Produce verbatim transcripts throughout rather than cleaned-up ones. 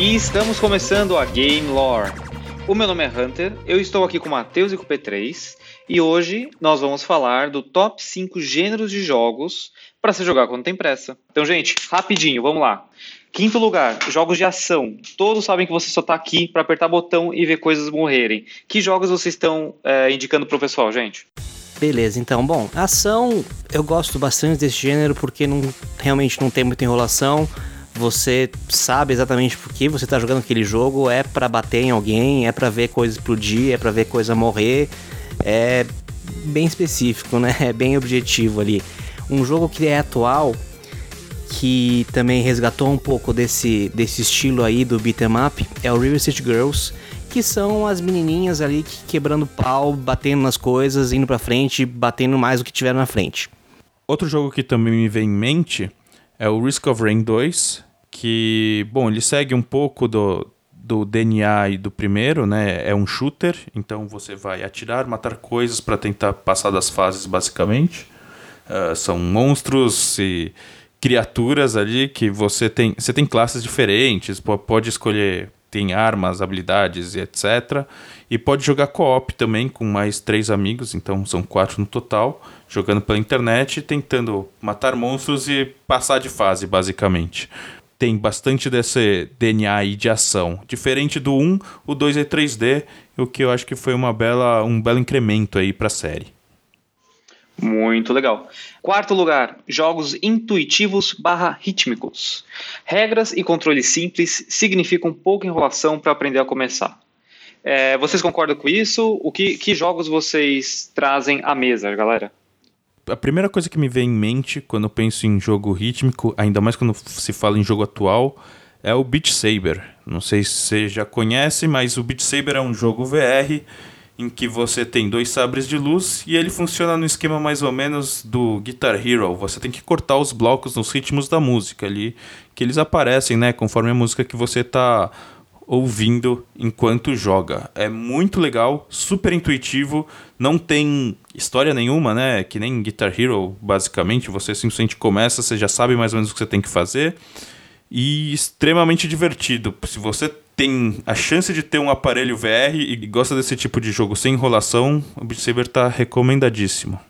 E estamos começando a Game Lore. O meu nome é Hunter, eu estou aqui com o Matheus e com o P três, e hoje nós vamos falar do top cinco gêneros de jogos para se jogar quando tem pressa. Então, gente, rapidinho, vamos lá. Quinto lugar, jogos de ação. Todos sabem que você só está aqui para apertar botão e ver coisas morrerem. Que jogos vocês estão é, indicando pro pessoal, gente? Beleza, então, bom, ação, eu gosto bastante desse gênero porque não, realmente não tem muita enrolação. Você sabe exatamente por que você tá jogando aquele jogo, é pra bater em alguém, é pra ver coisa explodir, é pra ver coisa morrer, é bem específico, né? É bem objetivo ali. Um jogo que é atual, que também resgatou um pouco desse, desse estilo aí do beat'em up, é o River City Girls, que são as menininhas ali que, quebrando pau, batendo nas coisas, indo pra frente, batendo mais do que tiver na frente. Outro jogo que também me vem em mente é o Risk of Rain dois, que, bom, ele segue um pouco do, do D N A e do primeiro, né? É um shooter, então você vai atirar, matar coisas para tentar passar das fases, basicamente. Uh, são monstros e criaturas ali que você tem, você tem classes diferentes, pode escolher, tem armas, habilidades e etcétera. E pode jogar co-op também com mais três amigos, então são quatro no total, jogando pela internet, tentando matar monstros e passar de fase, basicamente. Tem bastante desse D N A aí de ação. Diferente do um, o dois é três D, o que eu acho que foi uma bela, um belo incremento aí pra série. Muito legal. Quarto lugar, jogos intuitivos barra rítmicos. Regras e controles simples significam pouca enrolação para aprender a começar. É, vocês concordam com isso? O que, que jogos vocês trazem à mesa, galera? A primeira coisa que me vem em mente quando eu penso em jogo rítmico, ainda mais quando se fala em jogo atual, é o Beat Saber. Não sei se você já conhece, mas o Beat Saber é um jogo V R em que você tem dois sabres de luz e ele funciona no esquema mais ou menos do Guitar Hero. Você tem que cortar os blocos nos ritmos da música ali, que eles aparecem, né, conforme a música que você está ouvindo enquanto joga. É muito legal, super intuitivo, não tem história nenhuma, né? Que nem Guitar Hero, basicamente. Você simplesmente começa, você já sabe mais ou menos o que você tem que fazer. E extremamente divertido. Se você tem a chance de ter um aparelho V R e gosta desse tipo de jogo sem enrolação, o Beat Saber tá recomendadíssimo.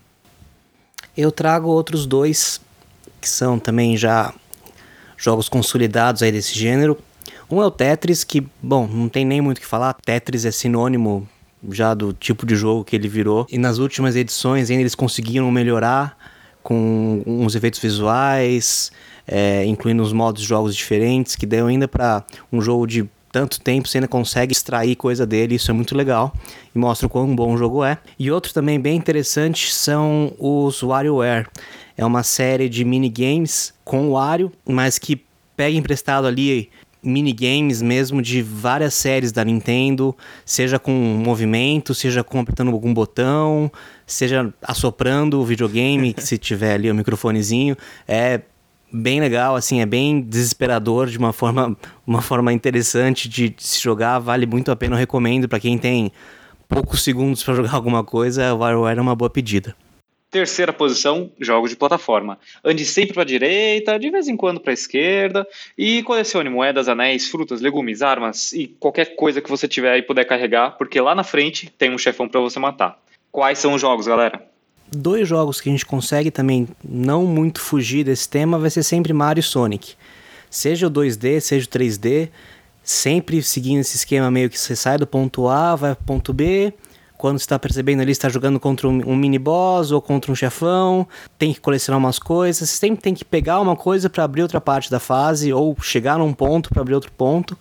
Eu trago outros dois, que são também já jogos consolidados aí desse gênero. Um é o Tetris, que, bom, não tem nem muito o que falar. Tetris é sinônimo já do tipo de jogo que ele virou. E nas últimas edições ainda eles conseguiram melhorar com uns efeitos visuais, é, incluindo os modos de jogos diferentes, que deu ainda para um jogo de tanto tempo, você ainda consegue extrair coisa dele, isso é muito legal e mostra o quão bom o jogo é. E outro também bem interessante são os WarioWare. É uma série de minigames com o Wario, mas que pega emprestado ali minigames mesmo de várias séries da Nintendo, seja com movimento, seja com apertando algum botão, seja assoprando o videogame, se tiver ali o microfonezinho. É bem legal, assim, é bem desesperador de uma forma, uma forma interessante de se jogar, vale muito a pena, eu recomendo para quem tem poucos segundos para jogar alguma coisa, o WarioWare é uma boa pedida. Terceira posição, jogos de plataforma. Ande sempre para a direita, de vez em quando para a esquerda e colecione moedas, anéis, frutas, legumes, armas e qualquer coisa que você tiver e puder carregar, porque lá na frente tem um chefão para você matar. Quais são os jogos, galera? Dois jogos que a gente consegue também não muito fugir desse tema vai ser sempre Mario e Sonic. Seja o dois D, seja o três D, sempre seguindo esse esquema meio que você sai do ponto A, vai pro ponto B. Quando você está percebendo ali, está jogando contra um, um mini-boss ou contra um chefão, tem que colecionar umas coisas, você sempre tem que pegar uma coisa para abrir outra parte da fase ou chegar num ponto para abrir outro ponto.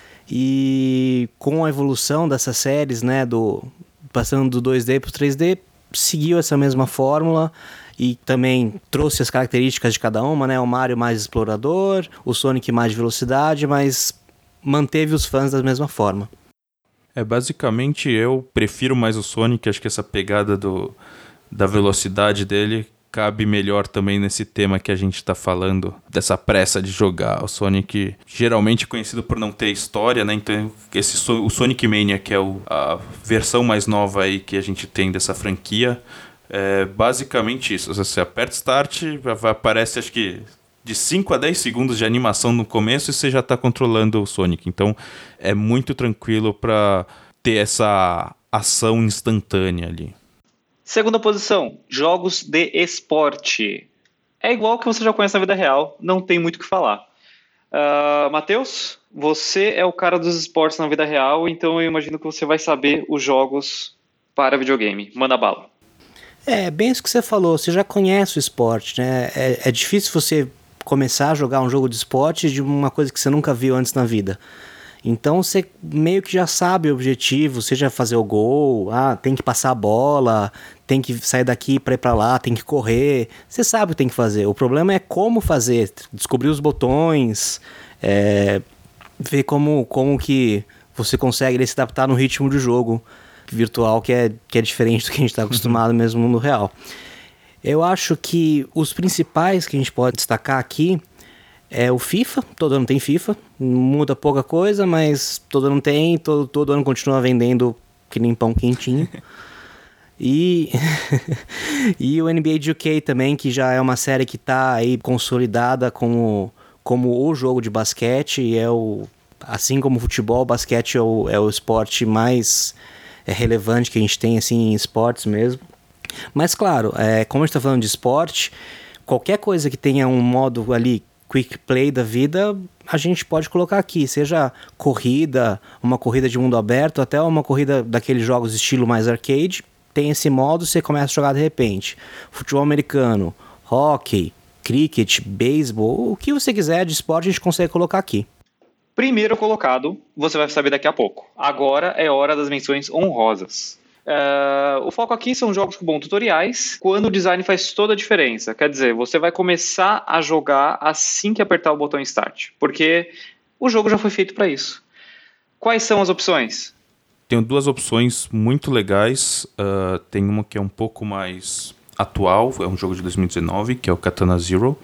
E com a evolução dessas séries, né, do, passando do dois D para o três D, seguiu essa mesma fórmula e também trouxe as características de cada uma, né? O Mario mais explorador, o Sonic mais de velocidade, mas manteve os fãs da mesma forma. É, basicamente eu prefiro mais o Sonic, acho que essa pegada do, da velocidade dele cabe melhor também nesse tema que a gente tá falando, dessa pressa de jogar. O Sonic, geralmente conhecido por não ter história, né? Então, esse, o Sonic Mania, que é o, a versão mais nova aí que a gente tem dessa franquia, é basicamente isso. Você aperta Start, aparece acho que de cinco a dez segundos de animação no começo e você já tá controlando o Sonic. Então é muito tranquilo para ter essa ação instantânea ali. Segunda posição, jogos de esporte. É igual que você já conhece na vida real, não tem muito o que falar. Uh, Matheus, você é o cara dos esportes na vida real, então eu imagino que você vai saber os jogos para videogame. Manda bala. É, bem isso que você falou, você já conhece o esporte, né? É, é difícil você começar a jogar um jogo de esporte de uma coisa que você nunca viu antes na vida. Então você meio que já sabe o objetivo, seja fazer o gol, ah, tem que passar a bola, tem que sair daqui para ir para lá, tem que correr. Você sabe o que tem que fazer. O problema é como fazer, descobrir os botões, é, ver como, como que você consegue se adaptar no ritmo do jogo virtual, que é, que é diferente do que a gente está acostumado mesmo no mundo real. Eu acho que os principais que a gente pode destacar aqui é o FIFA. Todo ano tem FIFA, muda pouca coisa, mas todo ano tem, todo, todo ano continua vendendo que nem pão quentinho. E, e o N B A dois K também, que já é uma série que está aí consolidada como, como o jogo de basquete, e é o, assim como o futebol, o basquete é o, é o esporte mais é, relevante que a gente tem assim, em esportes mesmo. Mas claro, é, como a gente está falando de esporte, qualquer coisa que tenha um modo ali quick play da vida, a gente pode colocar aqui, seja corrida, uma corrida de mundo aberto, até uma corrida daqueles jogos estilo mais arcade, tem esse modo, você começa a jogar de repente. Futebol americano, hockey, cricket, beisebol, o que você quiser de esporte a gente consegue colocar aqui. Primeiro colocado, você vai saber daqui a pouco. Agora é hora das menções honrosas. Uh, o foco aqui são jogos com bons tutoriais, quando o design faz toda a diferença. Quer dizer, você vai começar a jogar assim que apertar o botão Start, porque o jogo já foi feito para isso. Quais são as opções? Tenho duas opções muito legais. Uh, tem uma que é um pouco mais atual, é um jogo de dois mil e dezenove, que é o Katana Zero.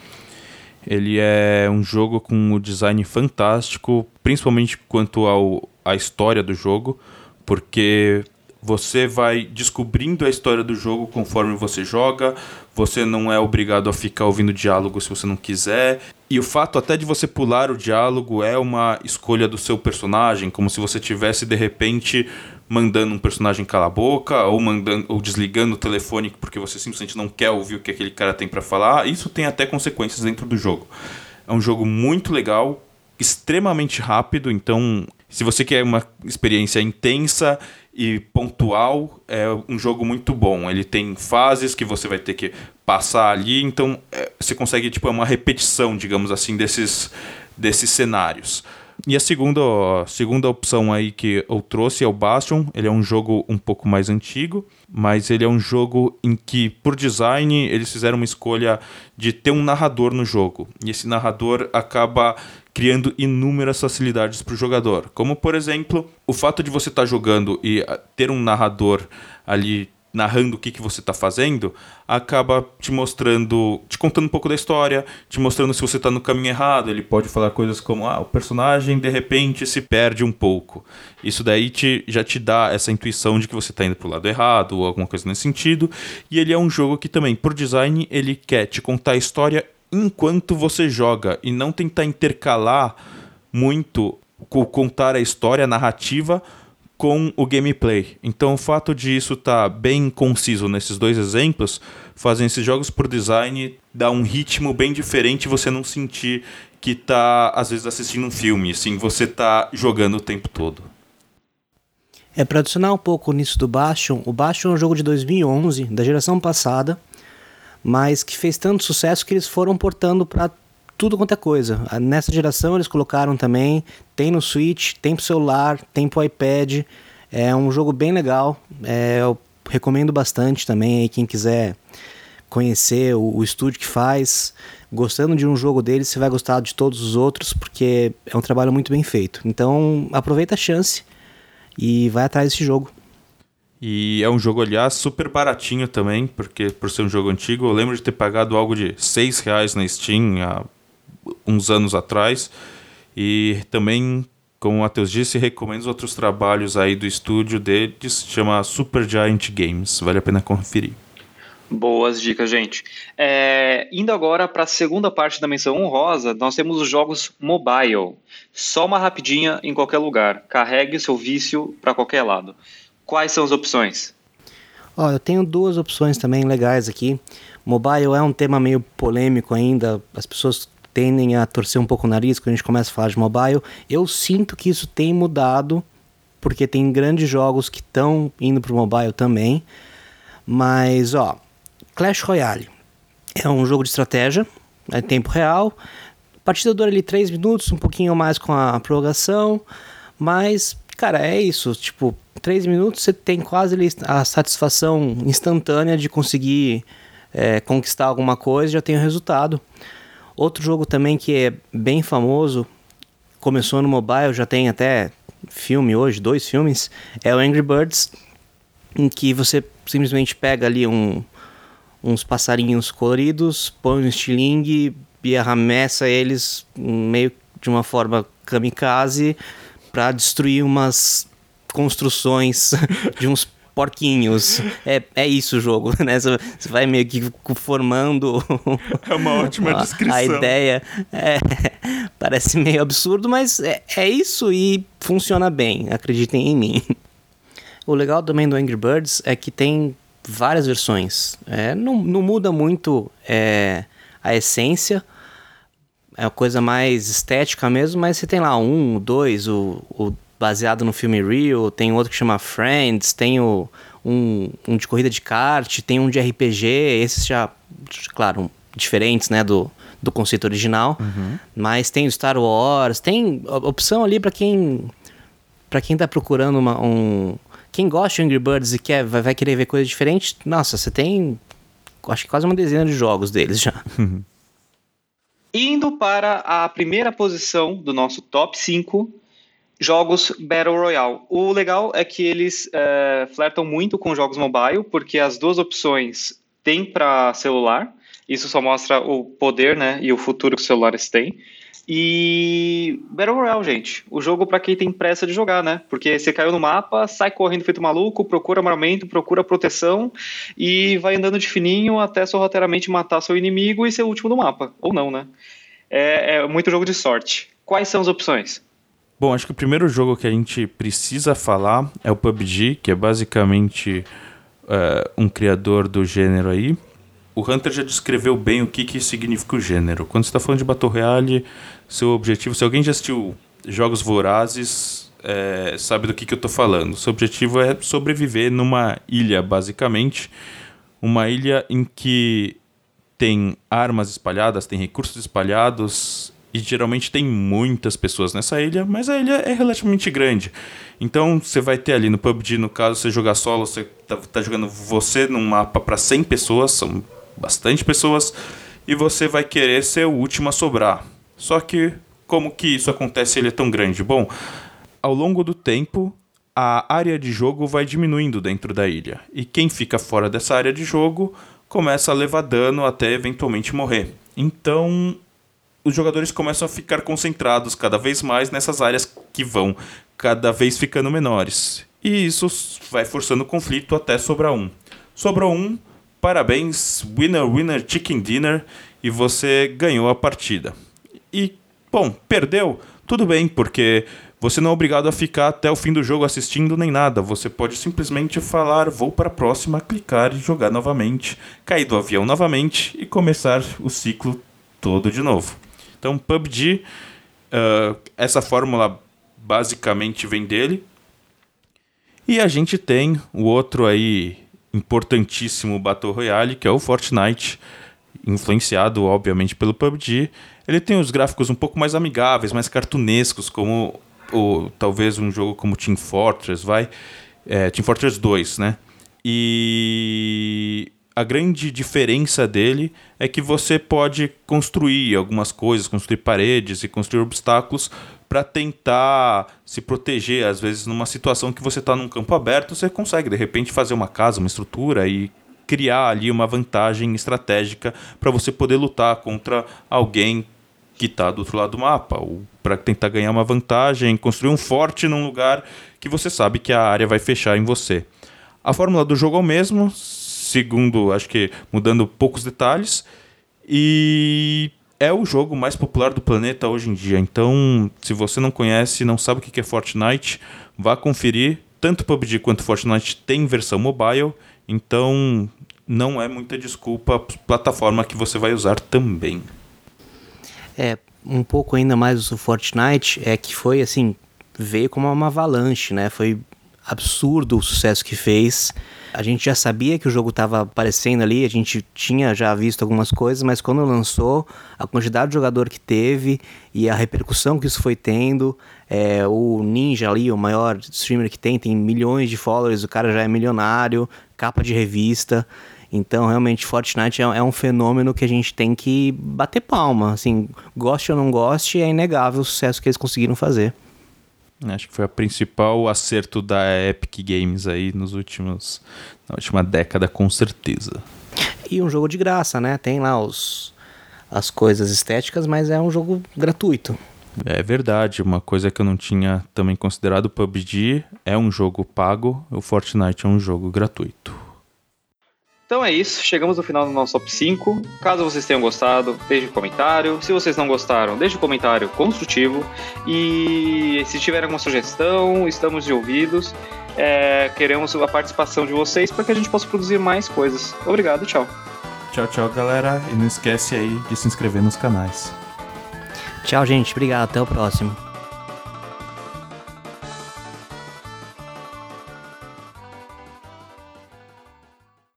Ele é um jogo com um design fantástico, principalmente quanto ao, à história do jogo, porque você vai descobrindo a história do jogo conforme você joga, você não é obrigado a ficar ouvindo diálogo se você não quiser, e o fato até de você pular o diálogo é uma escolha do seu personagem, como se você tivesse de repente mandando um personagem calar a boca, ou, mandando, ou desligando o telefone porque você simplesmente não quer ouvir o que aquele cara tem para falar. Isso tem até consequências dentro do jogo. É um jogo muito legal, extremamente rápido, então se você quer uma experiência intensa e pontual, é um jogo muito bom. Ele tem fases que você vai ter que passar ali, então é, você consegue, tipo, é uma repetição, digamos assim, desses, desses cenários. E a segunda, a segunda opção aí que eu trouxe é o Bastion. Ele é um jogo um pouco mais antigo, mas ele é um jogo em que, por design, eles fizeram uma escolha de ter um narrador no jogo. E esse narrador acaba criando inúmeras facilidades para o jogador. Como, por exemplo, o fato de você estar tá jogando e ter um narrador ali narrando o que, que você está fazendo, acaba te mostrando, te contando um pouco da história, te mostrando se você está no caminho errado. Ele pode falar coisas como, ah, o personagem de repente se perde um pouco. Isso daí te, já te dá essa intuição de que você está indo para o lado errado, ou alguma coisa nesse sentido. E ele é um jogo que também, por design, ele quer te contar a história enquanto você joga, e não tentar intercalar muito contar a história, a narrativa, com o gameplay. Então o fato de isso estar tá bem conciso nesses dois exemplos fazem esses jogos por design dar um ritmo bem diferente e você não sentir que tá às vezes assistindo um filme, assim, você tá jogando o tempo todo. É, para adicionar um pouco nisso do Bastion, o Bastion é um jogo de dois mil e onze, da geração passada, mas que fez tanto sucesso que eles foram portando para tudo quanto é coisa. Nessa geração eles colocaram também, tem no Switch, tem pro celular, tem pro iPad. É um jogo bem legal, é, eu recomendo bastante também aí quem quiser conhecer o, o estúdio que faz. Gostando de um jogo deles, você vai gostar de todos os outros, porque é um trabalho muito bem feito. Então aproveita a chance e vai atrás desse jogo. E é um jogo, aliás, super baratinho também, porque por ser um jogo antigo, eu lembro de ter pagado algo de seis reais na Steam há uns anos atrás. E também, como o Matheus disse, recomendo os outros trabalhos aí do estúdio deles, chama Supergiant Games, vale a pena conferir. Boas dicas, gente. É, indo agora para a segunda parte da menção honrosa, nós temos os jogos mobile. Só uma rapidinha em qualquer lugar. Carregue o seu vício para qualquer lado. Quais são as opções? Ó, eu tenho duas opções também legais aqui. Mobile é um tema meio polêmico ainda. As pessoas tendem a torcer um pouco o nariz quando a gente começa a falar de mobile. Eu sinto que isso tem mudado, porque tem grandes jogos que estão indo pro mobile também. Mas, ó, Clash Royale é um jogo de estratégia, é tempo real. A partida dura ali três minutos, um pouquinho mais com a prorrogação. Mas, cara, é isso. Tipo, três minutos você tem quase ali a satisfação instantânea de conseguir é, conquistar alguma coisa e já tem o resultado. Outro jogo também que é bem famoso, começou no mobile, já tem até filme hoje, dois filmes, é o Angry Birds, em que você simplesmente pega ali um, uns passarinhos coloridos, põe um estilingue e arremessa eles meio de uma forma kamikaze para destruir umas construções de uns porquinhos. É, é isso o jogo, né? Você vai meio que formando é uma ótima descrição. A ideia. É, parece meio absurdo, mas é, é isso e funciona bem, acreditem em mim. O legal também do Angry Birds é que tem várias versões. É, não, não muda muito é, a essência, é uma coisa mais estética mesmo, mas você tem lá um, dois, o, o baseado no filme Real, tem outro que chama Friends, tem o, um, um de corrida de kart, tem um de R P G, esses já, claro, diferentes, né, do, do conceito original, uhum. Mas tem o Star Wars, tem opção ali para quem para quem tá procurando uma, um... Quem gosta de Angry Birds e quer, vai, vai querer ver coisas diferentes, nossa, você tem, acho que quase uma dezena de jogos deles já. Indo para a primeira posição do nosso top cinco, jogos Battle Royale. O legal é que eles é, flertam muito com jogos mobile, porque as duas opções têm para celular. Isso só mostra o poder, né, e o futuro que os celulares têm. E Battle Royale, gente, o jogo para quem tem pressa de jogar, né? Porque você caiu no mapa, sai correndo feito maluco, procura armamento, procura proteção e vai andando de fininho até sorrateiramente matar seu inimigo e ser o último do mapa. Ou não, né? É, é muito jogo de sorte. Quais são as opções? Bom, acho que o primeiro jogo que a gente precisa falar é o P U B G, que é basicamente uh, um criador do gênero aí. O Hunter já descreveu bem o que, que significa o gênero. Quando você está falando de Battle Royale, seu objetivo... Se alguém já assistiu Jogos Vorazes, é, sabe do que, que eu estou falando. Seu objetivo é sobreviver numa ilha, basicamente. Uma ilha em que tem armas espalhadas, tem recursos espalhados... E geralmente tem muitas pessoas nessa ilha, mas a ilha é relativamente grande. Então você vai ter ali no P U B G, no caso, você jogar solo, você tá, tá jogando você num mapa para cem pessoas, são bastante pessoas, e você vai querer ser o último a sobrar. Só que como que isso acontece, ele é tão grande? Bom, ao longo do tempo, a área de jogo vai diminuindo dentro da ilha. E quem fica fora dessa área de jogo começa a levar dano até eventualmente morrer. Então... os jogadores começam a ficar concentrados cada vez mais nessas áreas que vão cada vez ficando menores. E isso vai forçando o conflito até sobrar um. Sobrou um, parabéns, winner, winner, chicken dinner, e você ganhou a partida. E, bom, perdeu? Tudo bem, porque você não é obrigado a ficar até o fim do jogo assistindo nem nada. Você pode simplesmente falar, vou para a próxima, clicar e jogar novamente, cair do avião novamente e começar o ciclo todo de novo. Então, P U B G, uh, essa fórmula basicamente vem dele. E a gente tem o outro aí importantíssimo Battle Royale, que é o Fortnite, influenciado, obviamente, pelo P U B G. Ele tem os gráficos um pouco mais amigáveis, mais cartunescos, como o, talvez um jogo como Team Fortress, vai? É, Team Fortress dois, né? E... a grande diferença dele é que você pode construir algumas coisas, construir paredes e construir obstáculos para tentar se proteger. Às vezes, numa situação que você está num campo aberto, você consegue, de repente, fazer uma casa, uma estrutura e criar ali uma vantagem estratégica para você poder lutar contra alguém que está do outro lado do mapa, ou para tentar ganhar uma vantagem, construir um forte num lugar que você sabe que a área vai fechar em você. A fórmula do jogo é o mesmo. segundo, acho que mudando poucos detalhes, e é o jogo mais popular do planeta hoje em dia. Então, se você não conhece, não sabe o que é Fortnite, vá conferir. Tanto P U B G quanto Fortnite tem versão mobile, então não é muita desculpa a plataforma que você vai usar também. É, um pouco ainda mais do Fortnite, é que foi assim, veio como uma avalanche, né? Foi absurdo o sucesso que fez. A gente já sabia que o jogo estava aparecendo ali, a gente tinha já visto algumas coisas, mas quando lançou, a quantidade de jogador que teve e a repercussão que isso foi tendo, é, o Ninja ali, o maior streamer que tem, tem milhões de followers, o cara já é milionário, capa de revista. Então, realmente, Fortnite é, é um fenômeno que a gente tem que bater palma. Assim, goste ou não goste, é inegável o sucesso que eles conseguiram fazer. Acho que foi o principal acerto da Epic Games aí nos últimos, na última década, com certeza. E um jogo de graça, né? Tem lá os, as coisas estéticas, mas é um jogo gratuito. É verdade, uma coisa que eu não tinha também considerado, o P U B G é um jogo pago, o Fortnite é um jogo gratuito. Então é isso, chegamos ao final do nosso top cinco. Caso vocês tenham gostado, deixe um comentário. Se vocês não gostaram, deixe um comentário construtivo. E se tiver alguma sugestão, estamos de ouvidos. É, queremos a participação de vocês para que a gente possa produzir mais coisas. Obrigado, tchau. Tchau, tchau, galera. E não esquece aí de se inscrever nos canais. Tchau, gente. Obrigado. Até o próximo.